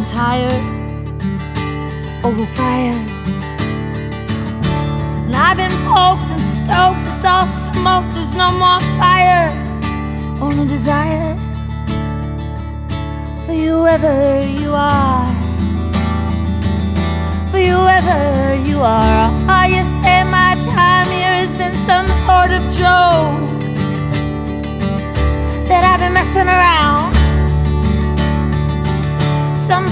and tired over fire. And I've been poked and stoked, it's all smoke, there's no more fire, only desire for you wherever you are, for you wherever you are. Oh, you say my time here has been some sort of joke, that I've been messing around